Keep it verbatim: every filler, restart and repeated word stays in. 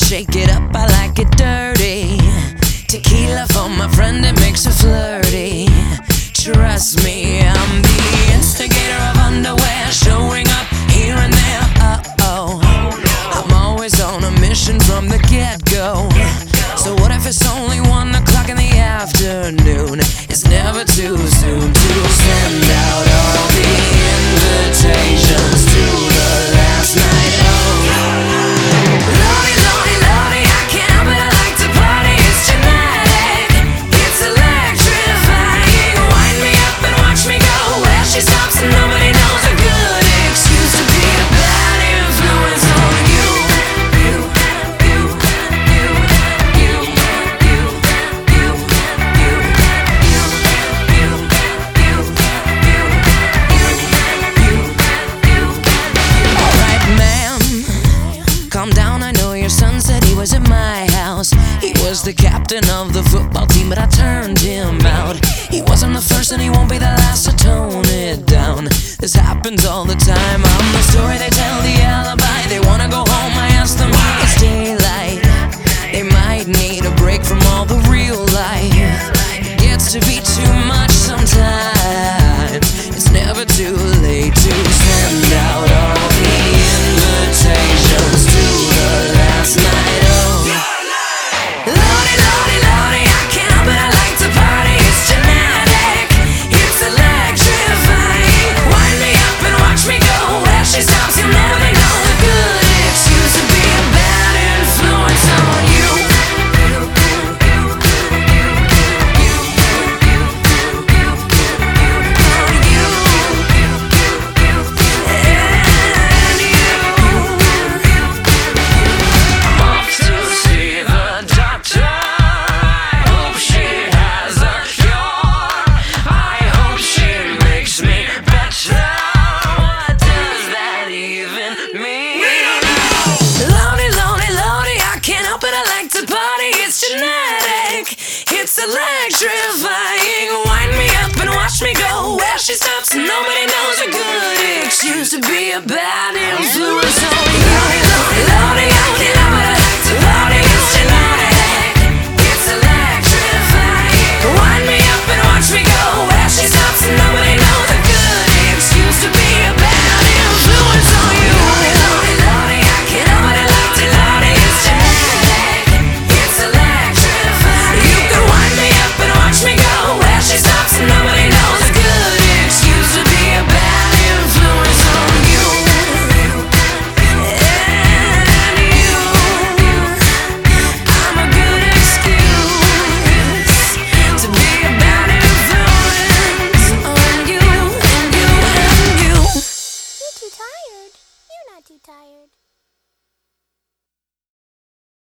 shake it up, I like it dirty. Tequila for my friend, it makes her flirty. Trust me, I'm the instigator of underwear, showing up here and there. Uh-oh, I'm always on a mission from the get-go. So what if it's only one o'clock in the afternoon? It's never too soon to send out all the invitations to the last night. Oh, Lordy, Lordy, Lordy, I can't help it, I like to party. It's genetic, it's electrifying. Wind me up and watch me go where she stops and nobody knows. A good excuse to be a bad influence on you. You, you, you, you, you, you, you, you, you, you, you, you, you. Alright, ma'am, calm down, I know your son said he was at my house. He was the captain of the football team, but I turned him out. He wasn't the first and he won't be the last, so tone it down. This happens all the time, I'm the story they tell, the alibi. They wanna go home, I ask them why it's daylight. They might need a break from all the real life. It gets to be too much sometimes. It's never too late to send out all the invitations to the last night. Oh, Lordy, Lordy, Lordy, I can't help it, I like to party. It's genetic, it's electrifying. Wind me up and watch me go where she stops, you'll never know. A good excuse to be a bad influence on you. It's genetic, it's electrifying. Wind me up and watch me go where she stops and nobody knows. A good excuse to be a bad influence on you. Lordy, Lordy, Lordy, I can't